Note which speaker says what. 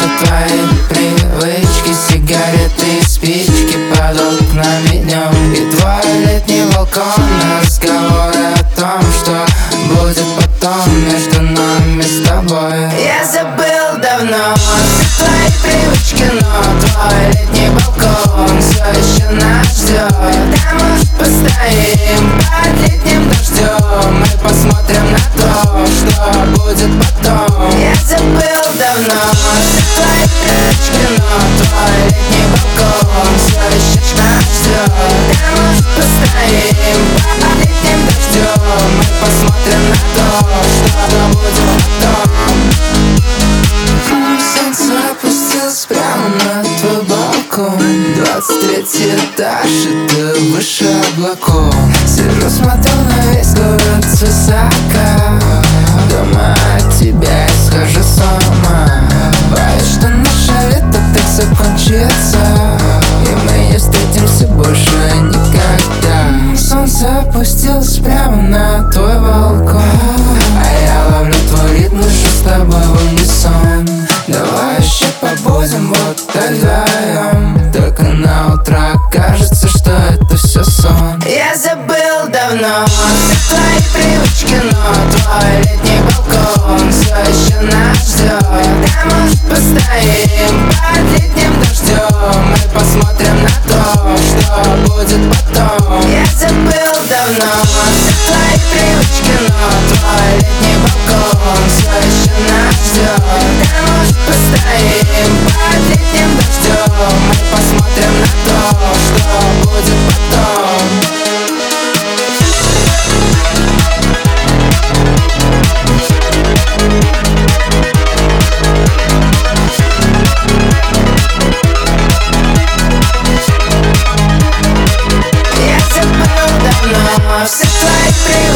Speaker 1: все твои привычки, сигареты и спички под окнами днем. И твой летний балкон, разговоры о том, что будет потом между нами с тобой. Я забыл давно все твои привычки, но твой летний балкон все еще нас ждет. Да, может, постоим под летним дождем, мы посмотрим на то, что будет потом. Я забыл давно все твои привычки, но твой летний балкон все еще нас ждет. Да, может, постоим под летним дождем, мы посмотрим на то, что будет потом. Солнце опустилось прямо на твой балкон. 23 этаж, и ты выше облаков. Сижу, смотрю на весь город свысока. Думаю о тебе и схожу с ума. Боюсь, что наше лето так закончится, и мы не встретимся больше никогда. Солнце опустилось прямо на твой балкон, а я ловлю твой ритм, дышу с тобой в унисон. Давай еще побудем вот так вдвоем, только на утро кажется, что это все сон. Я забыл давно все твои привычки, но твой летний балкон все еще нас ждет. Да, может, постоим под летним дождем, мы посмотрим на то, что будет потом. Я забыл давно все твои привычки, но твой летний балкон все еще нас ждет. Да, может, постоим под летним дождем, мы посмотрим на то, что будет потом. Я забыл давно все твои привычки,